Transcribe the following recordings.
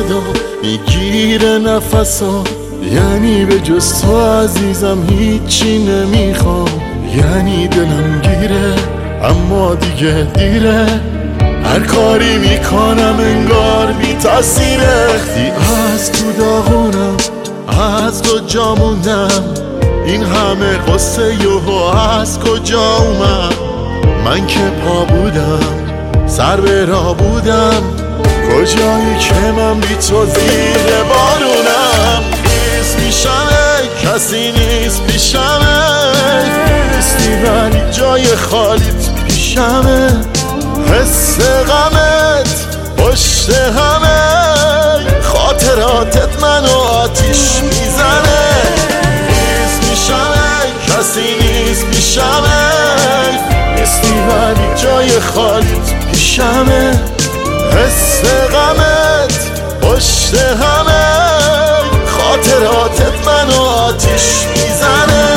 صدا میگیره نفسا، یعنی به جز تو عزیزم هیچی نمیخوام. یعنی دلم گیره اما دیگه دیره، هر کاری میکنم انگار بی تاثیره. وقتی از تو داغونم از کجا موندم، این همه قصه یهو از کجا اومد؟ من که پا بودم سر به راه بودم، کجایی که من بی تو زیر بارونم. نیست میشمه کسی نیست پیشمه، نیستی ولی جای خالیت پیشمه. حس غمت پشت همه، خاطراتت منو آتیش میزنه. نیست میشمه کسی نیست پیشمه، نیستی ولی جای خالیت پیشمه. حس غمت پشت همه، خاطراتت منو آتیش میزنه.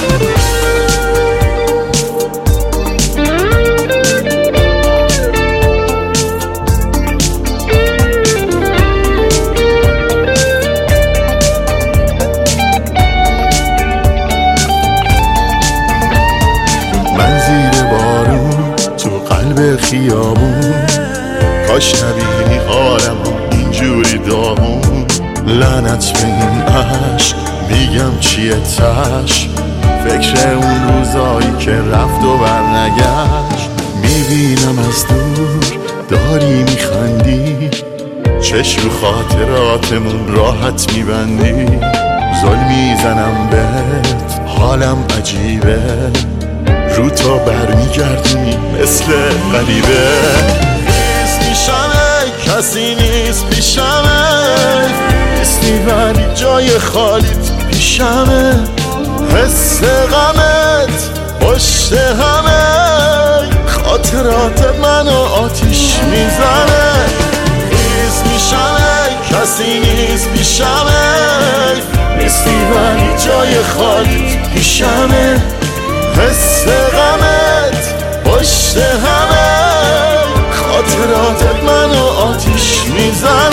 من زیر بارون تو قلب خیابون، کاش نبینی حالم اینجوری داغون. لعنت به این عشق میگم چیه تش، فکر اون روزایی که رفت و برنگشت. میبینم از دور داری میخندی، چشم رو خاطراتمون راحت میبندی. ظلم میزنم بهت حالم عجیبه، رو تو برمیگردونی مثل غریبه. نیست میشمه کسی نیست پیشمه، نیستی ولی جای خالیت پیشمه. حس غمت پشت همه، خاطرات منو آتیش میزنه. نیست میشمه کسی نیست پیشمه، نیستی ولی جای خالیت پیشمه. حس غمت پشت همه، خاطراتت منو آتیش میزنه.